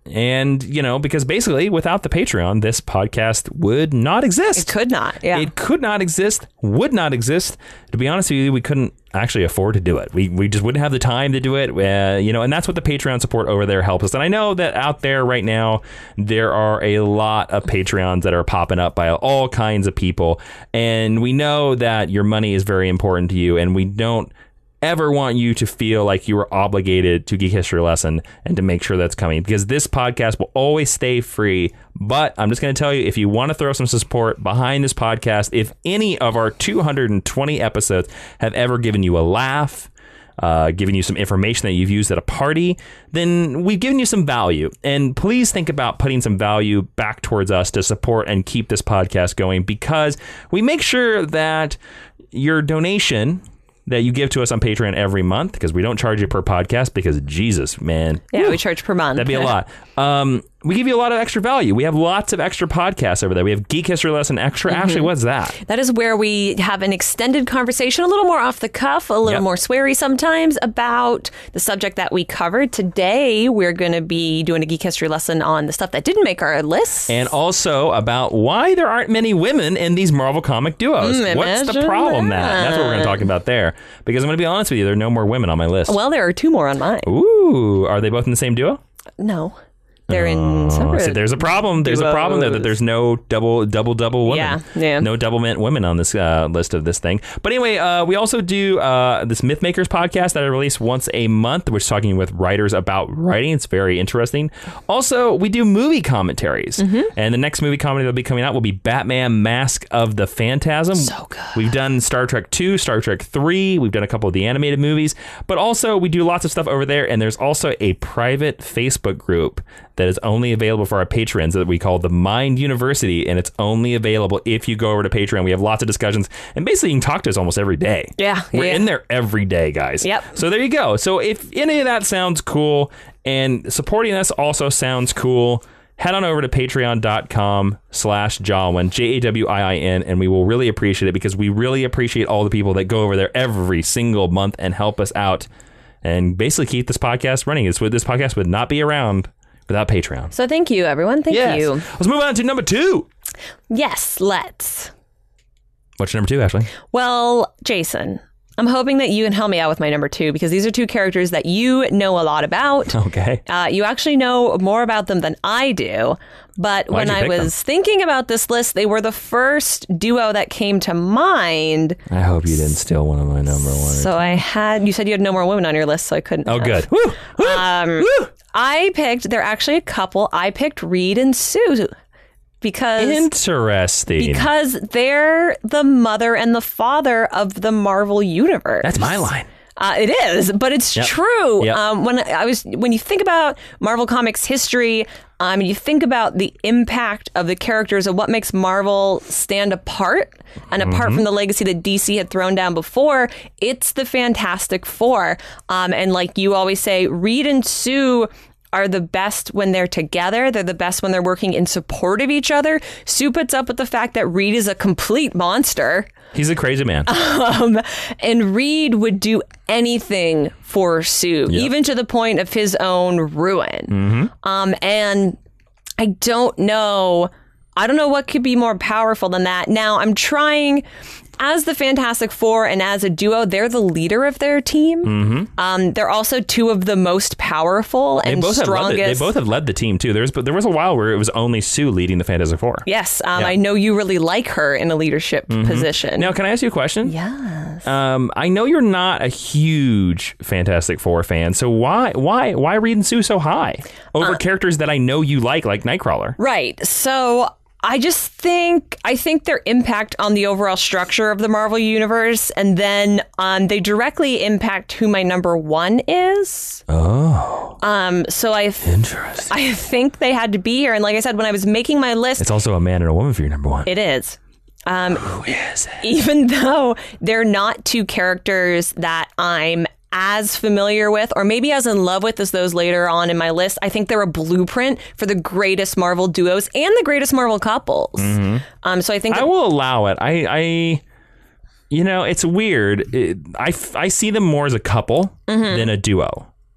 And, you know, because basically without the Patreon, this podcast would not exist.
It could not. Yeah.
It could not exist, would not exist. To be honest with you, we couldn't actually afford to do it. We we just wouldn't have the time to do it. Uh, you know, and that's what the Patreon support over there helps us. And I know that out there right now, there are a lot of Patreons that are popping up by all kinds of people. And we know that your money is very important to you. And we don't ever want you to feel like you are obligated to Geek History Lesson and to make sure that's coming, because this podcast will always stay free. But I'm just going to tell you, if you want to throw some support behind this podcast, if any of our two hundred twenty episodes have ever given you a laugh, uh, given you some information that you've used at a party, then we've given you some value. And please think about putting some value back towards us to support and keep this podcast going, because we make sure that your donation that you give to us on Patreon every month, because we don't charge you per podcast, because Jesus, man.
Yeah,
whew,
we charge per month.
That'd be a lot. Um, we give you a lot of extra value. We have lots of extra podcasts over there. We have Geek History Lesson Extra. Mm-hmm. Ashley, what's that?
That is where we have an extended conversation, a little more off the cuff, a little yep. more sweary sometimes, about the subject that we covered. Today, we're going to be doing a Geek History lesson on the stuff that didn't make our list.
And also about why there aren't many women in these Marvel comic duos.
Mm,
what's the problem that? that? That's what we're going to talk about there. Because I'm going to be honest with you, there are no more women on my list.
Well, there are two more on mine.
Ooh, are they both in the same duo?
No. They're in separate.
So there's a problem. There's
duos.
a problem there that there's no double, double, double women.
Yeah, yeah.
No double mint women on this uh, list of this thing. But anyway, uh, we also do uh, this Mythmakers podcast that I release once a month, which is talking with writers about writing. It's very interesting. Also, we do movie commentaries. Mm-hmm. And the next movie commentary that'll be coming out will be Batman Mask of the Phantasm.
So good.
We've done Star Trek two, Star Trek three. We've done a couple of the animated movies. But also, we do lots of stuff over there. And there's also a private Facebook group that is only available for our patrons that we call the Mind University, and it's only available if you go over to Patreon. We have lots of discussions, and basically you can talk to us almost every day.
Yeah.
We're
yeah.
in there every day, guys.
Yep.
So there you go. So if any of that sounds cool and supporting us also sounds cool, head on over to patreon.com slash Jawin, J A W I I N, and we will really appreciate it, because we really appreciate all the people that go over there every single month and help us out and basically keep this podcast running. It's, this podcast would not be around without Patreon.
So thank you, everyone. Thank
yes.
you.
Let's move on to number two.
Yes, let's.
What's your number two, Ashley?
Well, Jason, I'm hoping that you can help me out with my number two, because these are two characters that you know a lot about.
Okay.
Uh, you actually know more about them than I do. But
Why'd
when I was
them?
thinking about this list, they were the first duo that came to mind.
I hope you didn't steal one of my number one.
So I had, you said you had no more women on your list, so I couldn't.
Oh,
have.
good. Woo, woo,
um,
woo.
I picked, they're actually a couple. I picked Reed and Sue. Because
Interesting.
Because they're the mother and the father of the Marvel Universe.
That's my line.
Uh, it is, but it's
Yep.
true.
Yep.
Um, when I was, when you think about Marvel Comics history, um, you think about the impact of the characters of what makes Marvel stand apart, and apart
Mm-hmm.
from the legacy that D C had thrown down before, it's the Fantastic Four. Um, and like you always say, Reed and Sue are the best when they're together. They're the best when they're working in support of each other. Sue puts up with the fact that Reed is a complete monster.
He's a crazy man.
Um, and Reed would do anything for Sue,
Yep.
even to the point of his own ruin.
Mm-hmm.
Um, and I don't know, I don't know what could be more powerful than that. Now, I'm trying, as the Fantastic Four and as a duo, they're the leader of their team.
Mm-hmm.
Um, they're also two of the most powerful
They
and
both, have led
strongest.
the, they both have led the team, too. There's, but there was a while where it was only Sue leading the Fantastic Four.
Yes, um,
Yeah.
I know you really like her in a leadership
Mm-hmm.
position.
Now, can I ask you a question?
Yes.
Um, I know you're not a huge Fantastic Four fan, so why why why Reed and Sue so high over
Uh,
characters that I know you like, like Nightcrawler?
Right. So I just think I think their impact on the overall structure of the Marvel Universe, and then um, they directly impact who my number one is.
Oh,
Um, so I th-
interesting.
I think they had to be here. And like I said, when I was making my list,
It's also a man and a woman for your number one.
it is. Um,
Who is it?
even though they're not two characters that I'm as familiar with, or maybe as in love with as those later on in my list, I think they're a blueprint for the greatest Marvel duos and the greatest Marvel couples.
Mm-hmm.
Um, so I think
I will allow it. I, I you know, it's weird. It, I, I see them more as a couple
Mm-hmm.
than a duo.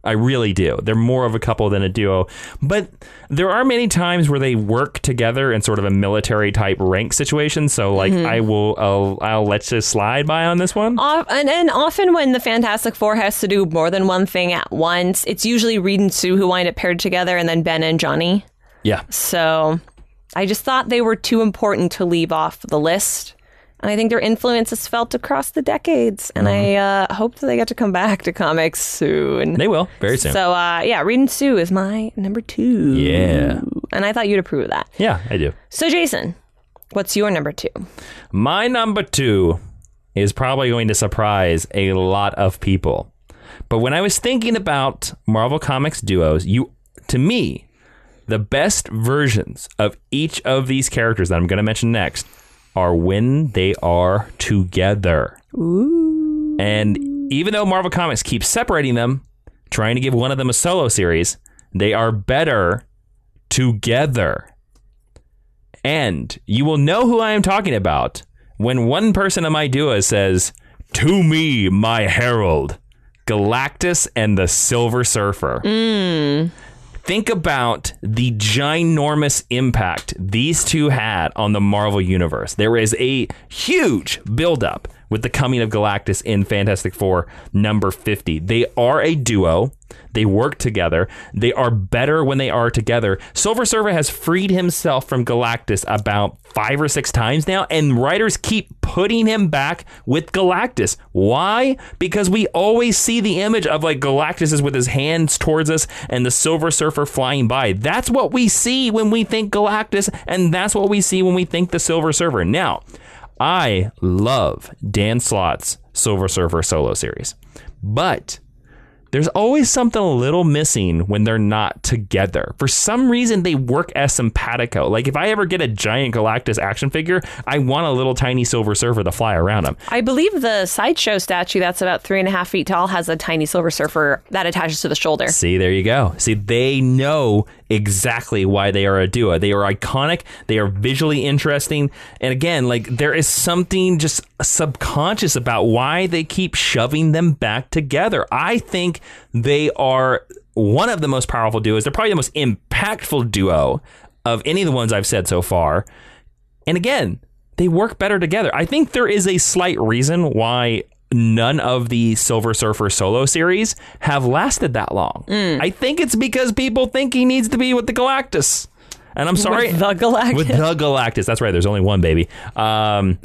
I really do. They're more of a couple than a duo. But there are many times where they work together in sort of a military type rank situation. So like mm-hmm. I will, I'll, I'll let you slide by on this one.
Uh, and, and often when the Fantastic Four has to do more than one thing at once, it's usually Reed and Sue who wind up paired together, and then Ben and Johnny.
Yeah.
So I just thought they were too important to leave off the list. And I think their influence is felt across the decades. And mm-hmm. I uh, hope that they get to come back to comics soon.
They will, very soon.
So, uh, yeah, Reed and Sue is my number two.
Yeah.
And I thought you'd approve of that.
Yeah, I do.
So, Jason, what's your number two?
My number two is probably going to surprise a lot of people. But when I was thinking about Marvel Comics duos, you, to me, the best versions of each of these characters that I'm going to mention next are when they are together.
Ooh.
And even though Marvel Comics keeps separating them, trying to give one of them a solo series, they are better together. And you will know who I am talking about when one person of my duo says, "To me, my herald, Galactus and the Silver Surfer."
Mm.
Think about the ginormous impact these two had on the Marvel Universe. There is a huge buildup with the coming of Galactus in Fantastic Four number fifty. They are a duo. They work together. They are better when they are together. Silver Surfer has freed himself from Galactus about five or six times now, and writers keep putting him back with Galactus. Why? Because we always see the image of like Galactus is with his hands towards us and the Silver Surfer flying by. That's what we see when we think Galactus, and that's what we see when we think the Silver Surfer. Now, I love Dan Slott's Silver Surfer solo series, but there's always something a little missing when they're not together. For some reason, they work as simpatico. Like if I ever get a giant Galactus action figure, I want a little tiny Silver Surfer to fly around him.
I believe the Sideshow statue that's about three and a half feet tall has a tiny Silver Surfer that attaches to the shoulder.
See, there you go. See, they know exactly why they are a duo. They are iconic. They are visually interesting. And again, like there is something just subconscious about why they keep shoving them back together. I think they are one of the most powerful duos. They're probably the most impactful duo of any of the ones I've said so far. And again, they work better together. I think there is a slight reason why none of the Silver Surfer solo series have lasted that long. Mm. I think it's because people think he needs to be with the Galactus. And I'm sorry.
With the Galactus.
With the Galactus. That's right. There's only one, baby. Um,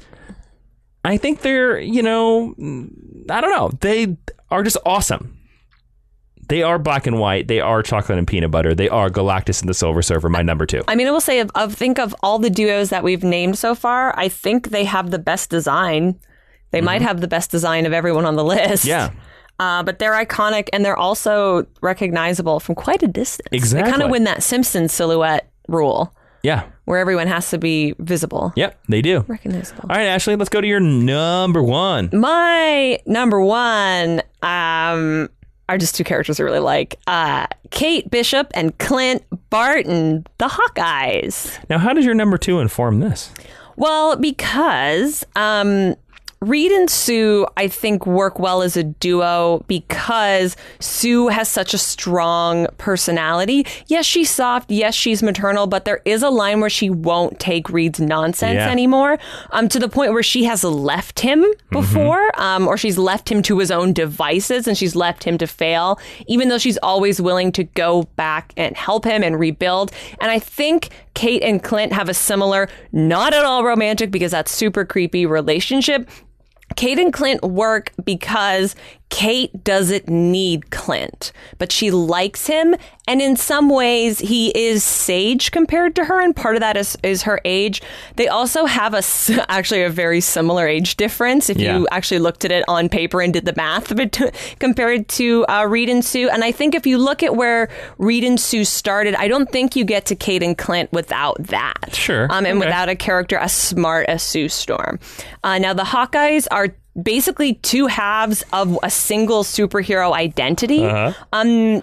I think they're, you know, I don't know. They are just awesome. They are black and white. They are chocolate and peanut butter. They are Galactus and the Silver Surfer, my number two.
I mean, I will say, of, of think of all the duos that we've named so far, I think they have the best design. They mm-hmm. might have the best design of everyone on the list.
Yeah.
Uh, but they're iconic, and they're also recognizable from quite a distance.
Exactly.
They kind of win that Simpsons silhouette rule.
Yeah.
Where everyone has to be visible.
Yep, they do.
Recognizable.
All right, Ashley, let's go to your number one.
My number one um, are just two characters I really like. Uh, Kate Bishop and Clint Barton, the Hawkeyes.
Now, how does your number two inform this?
Well, because um, Reed and Sue, I think, work well as a duo because Sue has such a strong personality. Yes, she's soft. Yes, she's maternal. But there is a line where she won't take Reed's nonsense yeah. anymore, um, to the point where she has left him before, mm-hmm. um, or she's left him to his own devices and she's left him to fail, even though she's always willing to go back and help him and rebuild. And I think Kate and Clint have a similar, not at all romantic because that's super creepy, relationship. Kate and Clint work because Kate doesn't need Clint, but she likes him. And in some ways, he is sage compared to her. And part of that is, is her age. They also have a, actually a very similar age difference. If yeah. you actually looked at it on paper and did the math compared to uh, Reed and Sue. And I think if you look at where Reed and Sue started, I don't think you get to Kate and Clint without that.
Sure.
Um, and
okay.
without a character as smart as Sue Storm. Uh, now, the Hawkeyes are basically two halves of a single superhero identity. Uh-huh. Um,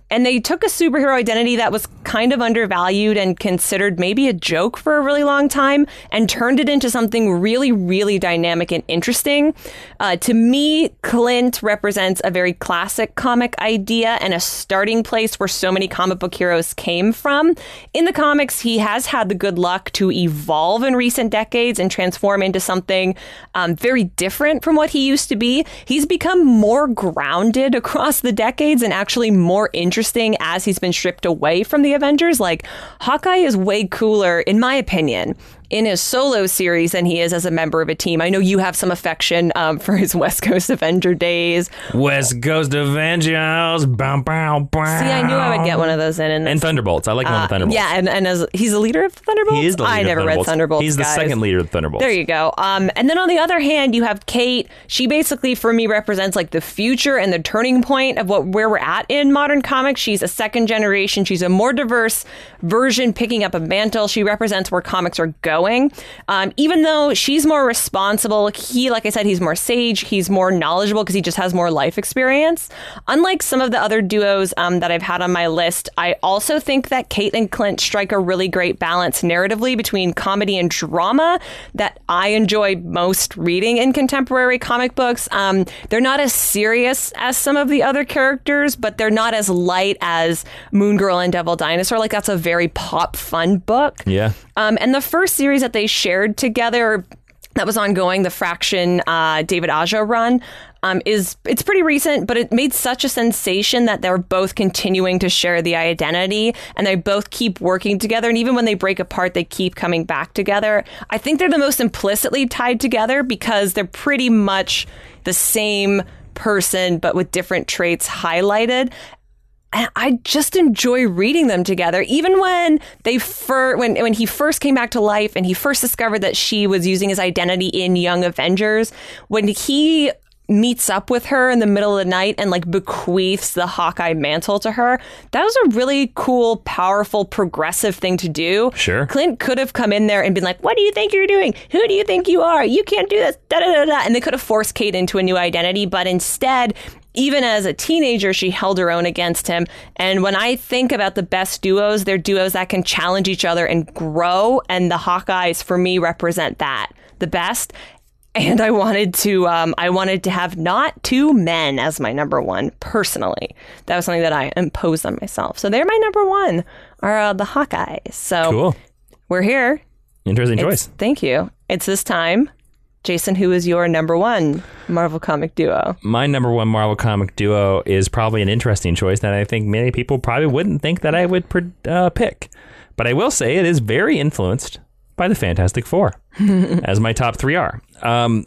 And they took a superhero identity that was kind of undervalued and considered maybe a joke for a really long time and turned it into something really, really dynamic and interesting. Uh, to me, Clint represents a very classic comic idea and a starting place where so many comic book heroes came from. In the comics, he has had the good luck to evolve in recent decades and transform into something um, very different from what he used to be. He's become more grounded across the decades and actually more interesting as he's been stripped away from the Avengers. Like, Hawkeye is way cooler, in my opinion, in his solo series than he is as a member of a team. I know you have some affection um, for his West Coast Avenger days.
West Coast Avengers. Bow, bow, bow.
See, I knew I would get one of those in. And,
and Thunderbolts. I like uh, one of the Thunderbolts.
Yeah, and, and as he's the leader of the Thunderbolts?
He is the leader
I never
of Thunderbolts.
read Thunderbolts,
He's the
guys.
second leader of the Thunderbolts.
There you go. Um, and then on the other hand, you have Kate. She basically, for me, represents like the future and the turning point of what where we're at in modern comics. She's a second generation. She's a more diverse version picking up a mantle. She represents where comics are going. Um, Um, even though she's more responsible, he, like I said, he's more sage, he's more knowledgeable because he just has more life experience. Unlike some of the other duos um, that I've had on my list, I also think that Kate and Clint strike a really great balance narratively between comedy and drama that I enjoy most reading in contemporary comic books. Um, they're not as serious as some of the other characters, but they're not as light as Moon Girl and Devil Dinosaur. Like, that's a very pop fun book.
Yeah.
Um, and the first series that they shared together that was ongoing, the Fraction uh, David Aja run, um, is it's pretty recent, but it made such a sensation that they're both continuing to share the identity and they both keep working together. And even when they break apart, they keep coming back together. I think they're the most implicitly tied together because they're pretty much the same person, but with different traits highlighted. And I just enjoy reading them together. Even when they fir- when when he first came back to life and he first discovered that she was using his identity in Young Avengers, when he meets up with her in the middle of the night and like bequeaths the Hawkeye mantle to her, that was a really cool, powerful, progressive thing to do.
Sure.
Clint could have come in there and been like, what do you think you're doing? Who do you think you are? You can't do this. Da, da, da, da. And they could have forced Kate into a new identity. But instead, even as a teenager, she held her own against him. And when I think about the best duos, they're duos that can challenge each other and grow. And the Hawkeyes, for me, represent that the best. And I wanted to, um, I wanted to have not two men as my number one personally. That was something that I imposed on myself. So they're my number one, are uh, the Hawkeyes. So
cool.
We're here.
Interesting
It's,
choice.
Thank you. It's this time. Jason, who is your number one Marvel comic duo?
My number one Marvel comic duo is probably an interesting choice that I think many people probably wouldn't think that I would uh, pick. But I will say it is very influenced by the Fantastic Four, as my top three are. Um,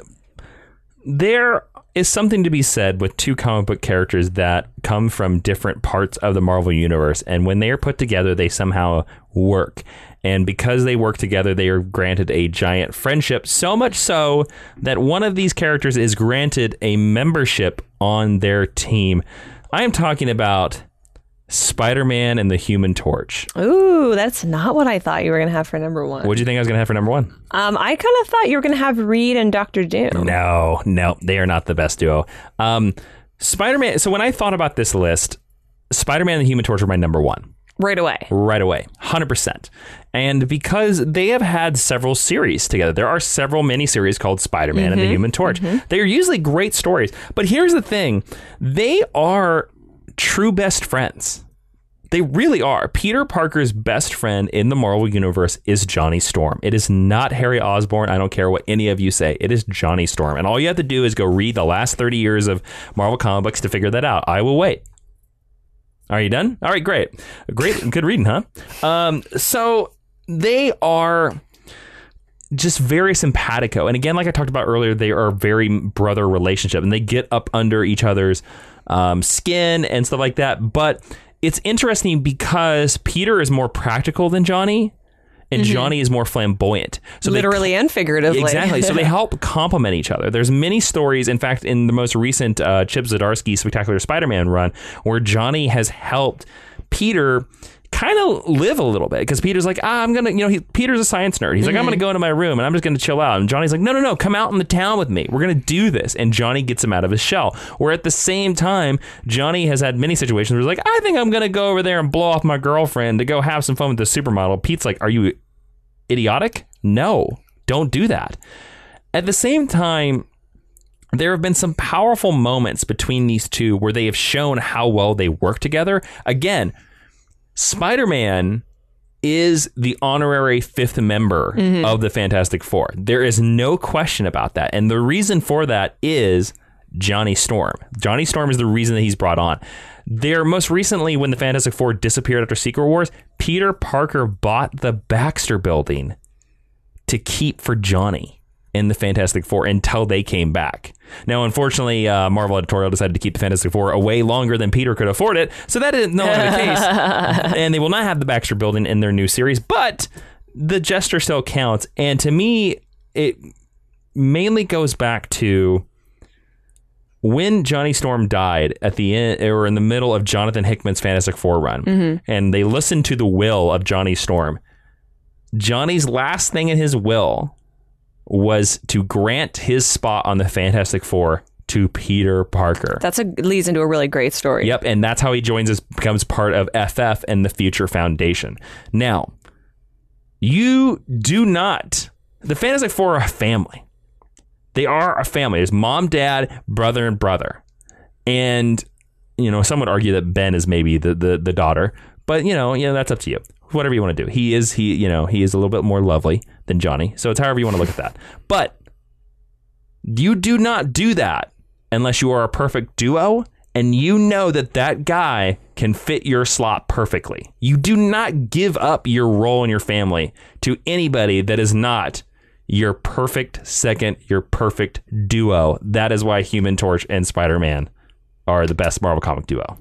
there is something to be said with two comic book characters that come from different parts of the Marvel Universe, and when they are put together, they somehow work. And because they work together, they are granted a giant friendship, so much so that one of these characters is granted a membership on their team. I am talking about Spider-Man and the Human Torch.
Ooh, that's not what I thought you were going to have for number one.
What do you think I was going to have for number one?
Um, I kind of thought you were going to have Reed and Doctor Doom.
No, no, they are not the best duo. Um, Spider-Man. So when I thought about this list, Spider-Man and the Human Torch were my number one.
Right away.
Right away. one hundred percent. And because they have had several series together, there are several miniseries called Spider-Man mm-hmm, and the Human Torch. Mm-hmm. They are usually great stories. But here's the thing. They are true best friends. They really are. Peter Parker's best friend in the Marvel Universe is Johnny Storm. It is not Harry Osborn. I don't care what any of you say. It is Johnny Storm. And all you have to do is go read the last thirty years of Marvel comic books to figure that out. I will wait. Are you done? All right, great. Great. Good reading, huh? Um, so they are just very simpatico. And again, like I talked about earlier, they are a very brother relationship and they get up under each other's um, skin and stuff like that. But it's interesting because Peter is more practical than Johnny and mm-hmm. Johnny is more flamboyant. So
literally
they,
and figuratively.
Exactly. So they help complement each other. There's many stories, in fact, in the most recent uh, Chip Zdarsky Spectacular Spider-Man run, where Johnny has helped Peter kind of live a little bit, because Peter's like, ah, I'm gonna, you know, he, Peter's a science nerd. He's mm-hmm. like, I'm gonna go into my room and I'm just gonna chill out. And Johnny's like, no, no, no, come out in the town with me. We're gonna do this. And Johnny gets him out of his shell. Where at the same time, Johnny has had many situations where he's like, I think I'm gonna go over there and blow off my girlfriend to go have some fun with the supermodel. Pete's like, are you idiotic? No, don't do that. At the same time, there have been some powerful moments between these two where they have shown how well they work together. Again, Spider-Man is the honorary fifth member mm-hmm. of the Fantastic Four. There is no question about that. And the reason for that is Johnny Storm. Johnny Storm is the reason that he's brought on. There, most recently, when the Fantastic Four disappeared after Secret Wars, Peter Parker bought the Baxter Building to keep for Johnny in the Fantastic Four until they came back. Now, unfortunately, uh, Marvel Editorial decided to keep the Fantastic Four away longer than Peter could afford it, so that is no longer the case. And they will not have the Baxter Building in their new series, but the gesture still counts. And to me, it mainly goes back to when Johnny Storm died at the end, or in the middle of Jonathan Hickman's Fantastic Four run, mm-hmm. and they listened to the will of Johnny Storm. Johnny's last thing in his will was to grant his spot on the Fantastic Four to Peter Parker.
That's a leads into a really great story.
Yep, and that's how he joins us, becomes part of F F and the Future Foundation. Now, you do not... The Fantastic Four are a family. They are a family. There's mom, dad, brother, and brother. And, you know, some would argue that Ben is maybe the, the, the daughter. But, you know, you know, that's up to you. Whatever you want to do. He is, he, you know, he is a little bit more lovely than Johnny. So it's however you want to look at that. But you do not do that unless you are a perfect duo and you know that that guy can fit your slot perfectly. You do not give up your role in your family to anybody that is not your perfect second, your perfect duo. That is why Human Torch and Spider-Man are the best Marvel comic duo.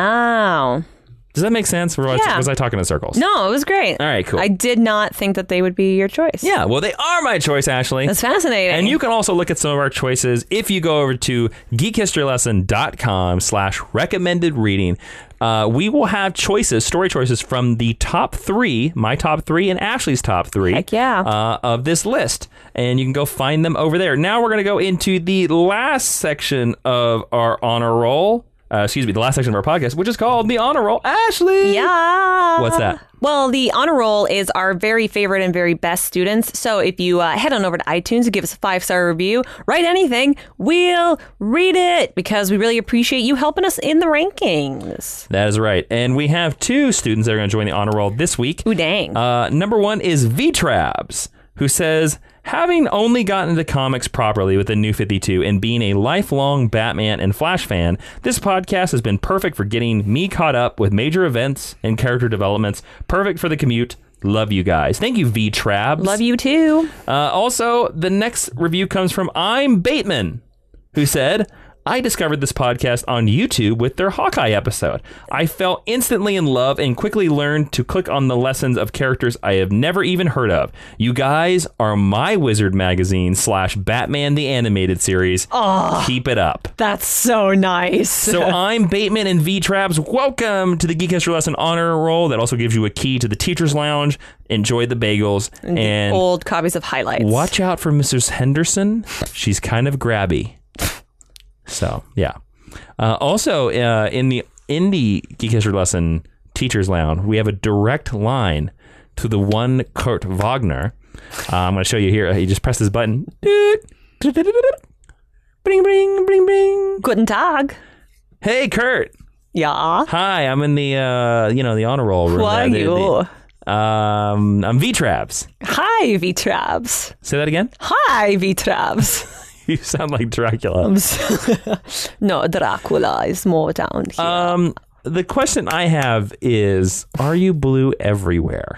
Wow.
Does that make sense? Or was,
yeah.
I, was I talking in circles?
No, it was great.
All right, cool.
I did not think that they would be your choice.
Yeah, well, they are my choice, Ashley.
That's fascinating.
And you can also look at some of our choices if you go over to geekhistorylesson.com slash recommended reading. Uh, we will have choices, story choices from the top three, my top three and Ashley's top three
Heck yeah.
uh, of this list. And you can go find them over there. Now we're going to go into the last section of our honor roll. Uh, excuse me, the last section of our podcast, which is called The Honor Roll. Ashley!
Yeah!
What's that?
Well, the Honor Roll is our very favorite and very best students. So if you uh, head on over to iTunes and give us a five-star review, write anything, we'll read it because we really appreciate you helping us in the rankings.
That is right. And we have two students that are going to join the Honor Roll this week.
Ooh, dang.
Uh, number one is V-Trabs, who says... Having only gotten into comics properly with the New fifty-two and being a lifelong Batman and Flash fan, this podcast has been perfect for getting me caught up with major events and character developments. Perfect for the commute. Love you guys. Thank you, V-Trabs.
Love you too.
Uh, also, the next review comes from I'm Bateman, who said... I discovered this podcast on YouTube with their Hawkeye episode. I fell instantly in love and quickly learned to click on the lessons of characters I have never even heard of. You guys are my Wizard magazine slash Batman the Animated Series.
Oh,
keep it up.
That's so nice.
So I'm Bateman and V-Trabs. Welcome to the Geek History Lesson Honor Roll. That also gives you a key to the Teacher's Lounge. Enjoy the bagels.
And,
and
old copies of highlights.
Watch out for Missus Henderson. She's kind of grabby. So, yeah. Uh, also, uh, in the in the Geek History Lesson Teacher's Lounge, we have a direct line to the one Kurt Wagner. Uh, I'm going to show you here. He just pressed his button. Bring, bring, bring, bring.
Guten Tag.
Hey, Kurt.
Yeah.
Hi, I'm in the, uh, you know, the honor roll room.
Who are
the,
you?
The, um, I'm V-Trabs.
Hi, V-Trabs.
Say that again?
Hi, V-Trabs.
You sound like Dracula.
No, Dracula is more down here.
Um, the question I have is, are you blue everywhere?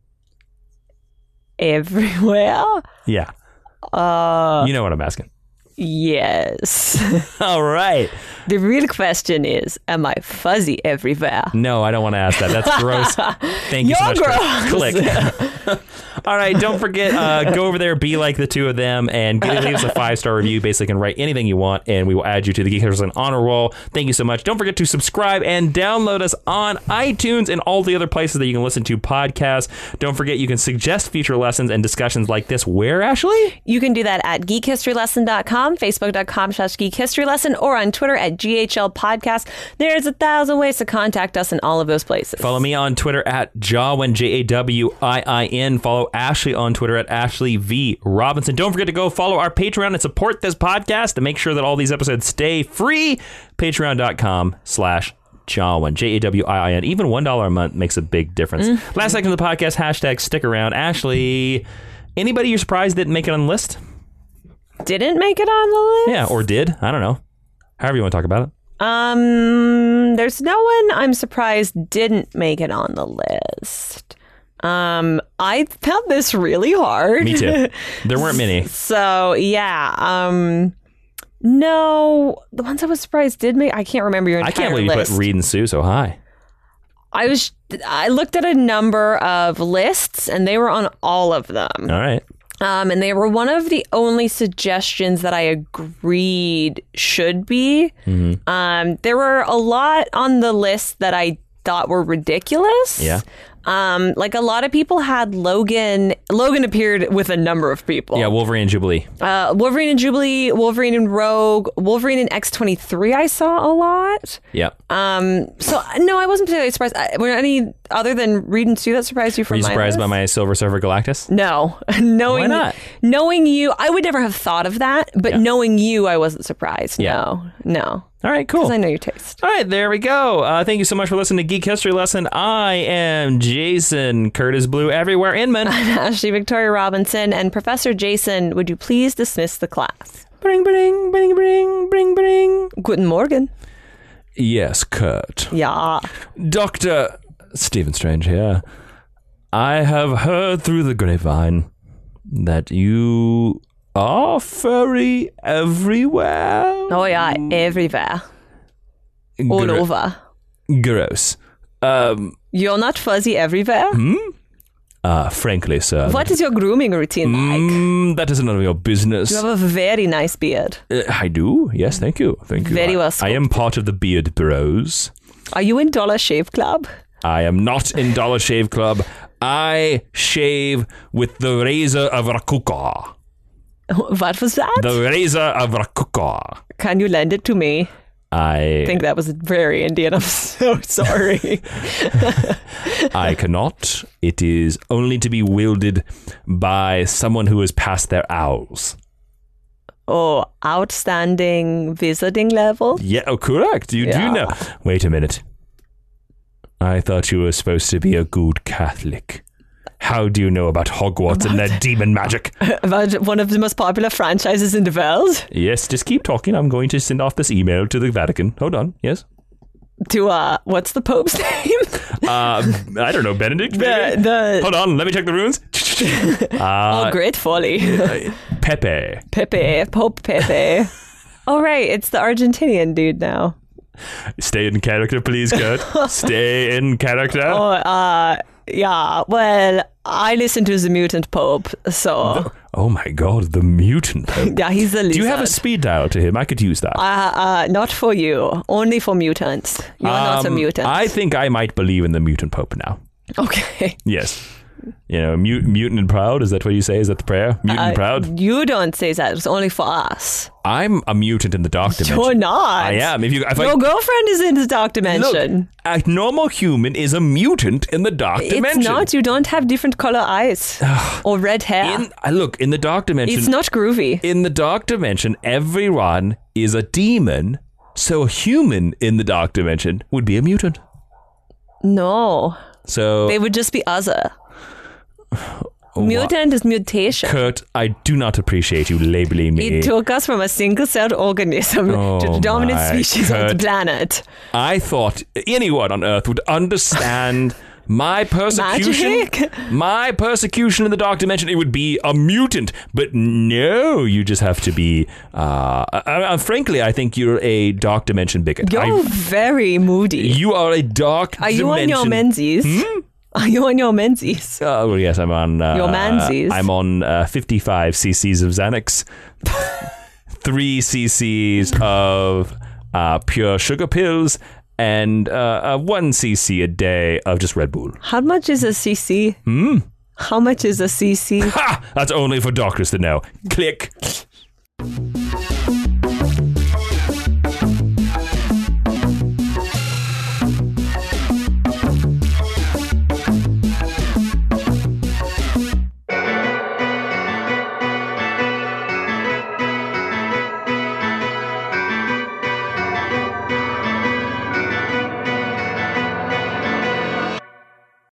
Everywhere?
Yeah.
Uh,
you know what I'm asking.
Yes.
All right.
The real question is, am I fuzzy everywhere?
No, I don't want to ask that. That's gross. Thank you
You're
so much.
gross.
Click. All right, don't forget, uh, go over there, be like the two of them, and give, leave us a five-star review. Basically, can write anything you want, and we will add you to the Geek History Lesson honor roll. Thank you so much. Don't forget to subscribe and download us on iTunes and all the other places that you can listen to podcasts. Don't forget, you can suggest future lessons and discussions like this. Where, Ashley?
You can do that at geek history lesson dot com, facebook.com slash geek history lesson, or on Twitter at G H L Podcast. There's a thousand ways to contact us in all of those places.
Follow me on Twitter at Jawin, J A W I I N. Follow Ashley on Twitter at Ashley V. Robinson. Don't forget to go follow our Patreon and support this podcast to make sure that all these episodes stay free. Patreon.com slash Jawin, J A W I I N. Even one dollar a month makes a big difference. Mm-hmm. Last second of the podcast, hashtag stick around. Ashley, anybody you're surprised didn't make it on the list?
Didn't make it on the list?
Yeah, or did. I don't know. However you want to talk about it.
Um, there's no one I'm surprised didn't make it on the list. Um, I found this really hard.
Me too. There weren't many.
So, yeah. Um, no, the ones I was surprised did make, I can't remember your entire list.
I can't believe
list.
you put Reed and Sue so high.
I was, I looked at a number of lists and they were on all of them.
All right.
Um, and they were one of the only suggestions that I agreed should be. Mm-hmm. Um, there were a lot on the list that I thought were ridiculous.
Yeah.
Um, like a lot of people had Logan. Logan appeared with a number of people.
Yeah, Wolverine and Jubilee.
Uh, Wolverine and Jubilee, Wolverine and Rogue, Wolverine and X twenty-three I saw a lot.
Yeah.
Um, so, no, I wasn't particularly surprised. I, were any other than Reed and Sue that surprised you from
Were you
my
surprised
list?
by my Silver Surfer Galactus?
No. knowing,
Why not?
Knowing you, I would never have thought of that, but
Yeah.
knowing you, I wasn't surprised.
Yeah.
No. No.
All right, cool.
Because I know your taste.
All right, there we go. Uh, thank you so much for listening to Geek History Lesson. I am Jason Curtis Blue everywhere. Inman.
Ashley Victoria Robinson and Professor Jason, would you please dismiss the class?
Bring, bring, bring, bring, bring, bring.
Guten Morgen.
Yes, Kurt.
Yeah.
Doctor Stephen Strange here. I have heard through the grapevine that you are furry everywhere.
Oh, yeah, everywhere. All
Gro-
over.
Gross. Um,
You're not fuzzy everywhere?
hmm? Uh, frankly, sir.
What is your grooming routine like?
Mm, that is none of your business.
You have a very nice beard.
Uh, I do. Yes, thank you. Thank you.
Very well
I, I am part of the Beard Bros.
Are you in Dollar Shave Club?
I am not in Dollar Shave Club. I shave with the razor of Rakuka.
What was that?
The razor of Rakuka.
Can you lend it to me?
I
I think that was very Indian. I'm so sorry.
I cannot. It is only to be wielded by someone who has passed their owls.
Oh, outstanding visiting level?
Yeah, oh, correct. You
Yeah.
do know. Wait a minute. I thought you were supposed to be a good Catholic. How do you know about Hogwarts and their demon magic?
About one of the most popular franchises in the world?
Yes, just keep talking. I'm going to send off this email to the Vatican. Hold on. Yes?
To, uh, what's the Pope's name?
Uh, I don't know. Benedict?
the,
maybe?
the,
Hold on. Let me check the runes. uh,
oh, great folly.
Pepe.
Pepe, Pope Pepe. Oh, right. It's the Argentinian dude now.
Stay in character, please, Kurt. Stay in character.
Oh, uh, yeah. Well, I listen to the Mutant Pope, so...
The- oh my god, the mutant Pope.
Yeah, he's the lizard.
Do you have a speed dial to him? I could use that.
Uh, uh, not for you. Only for mutants. You're not a
Um,
mutant.
I think I might believe in the mutant Pope now.
Okay.
Yes. You know, mut- mutant and proud, is that what you say? Is that the prayer? Mutant and
Uh,
proud?
You don't say that. It's only for us.
I'm a mutant in the dark dimension.
You're not.
I am. If you, if
Your
I,
girlfriend is in the dark dimension.
Look, a normal human is a mutant in the dark
It's
dimension.
not. You don't have different color eyes or red hair.
In, uh, look, in the dark dimension...
It's not groovy.
In the dark dimension, everyone is a demon, so a human in the dark dimension would be a mutant.
No.
So...
They would just be other.
Oh,
Mutant is mutation.
Kurt, I do not appreciate you labeling me.
It took us from a single-celled organism
Oh
to the dominant
my
species on the
Kurt.
planet.
I thought anyone on Earth would understand My persecution,
Magic?
my persecution in the dark dimension, it would be a mutant. But no, you just have to be. Uh, uh, uh, frankly, I think you're a dark dimension bigot.
You're
I,
very moody.
you are a dark.
Are you
dimension.
on your Menzies? Hmm? Are you on your Menzies?
Uh, well, yes, I'm on. Uh,
Your Manzies.
I'm on uh, fifty-five cc's of Xanax, three cc's of uh, pure sugar pills, and uh, uh, one cc a day of just Red Bull.
How much is a C C? Hmm? How much is a C C?
Ha! That's only for doctors to know. Click.